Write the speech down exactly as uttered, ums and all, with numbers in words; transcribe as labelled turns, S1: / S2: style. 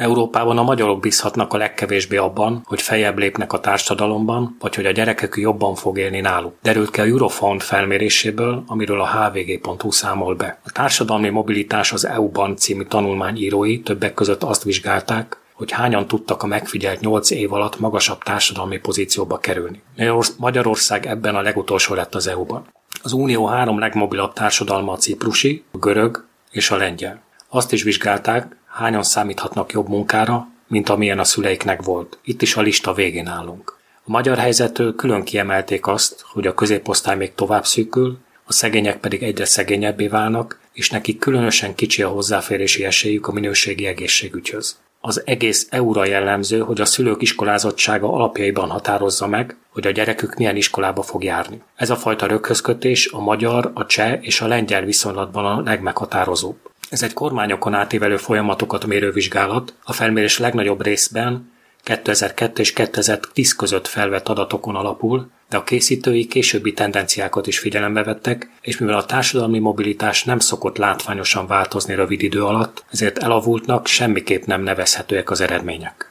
S1: Európában a magyarok bízhatnak a legkevésbé abban, hogy feljebb lépnek a társadalomban, vagy hogy a gyerekek jobban fog élni náluk. Derült ki a Eurofound felméréséből, amiről a há vé gé pont hú számol be. A társadalmi mobilitás az é u-ban című tanulmány írói többek között azt vizsgálták, hogy hányan tudtak a megfigyelt nyolc év alatt magasabb társadalmi pozícióba kerülni. Magyarország ebben a legutolsó lett az é u-ban. Az unió három legmobilabb társadalma a ciprusi, a görög és a lengyel. Azt is vizsgálták, hányan számíthatnak jobb munkára, mint amilyen a szüleiknek volt. Itt is a lista végén állunk. A magyar helyzettől külön kiemelték azt, hogy a középosztály még tovább szűkül, a szegények pedig egyre szegényebbé válnak, és nekik különösen kicsi a hozzáférési esélyük a minőségi egészségügyhöz. Az egész é u-ra jellemző, hogy a szülők iskolázottsága alapjaiban határozza meg, hogy a gyerekük milyen iskolába fog járni. Ez a fajta röghözkötés a magyar, a cseh és a lengyel viszonylatban a legmeghatározóbb. Ez egy kormányokon átívelő folyamatokat mérő vizsgálat, a felmérés legnagyobb részben kétezer-kettő és kétezer-tíz között felvett adatokon alapul, de a készítői későbbi tendenciákat is figyelembe vettek, és mivel a társadalmi mobilitás nem szokott látványosan változni rövid idő alatt, ezért elavultnak semmiképp nem nevezhetőek az eredmények.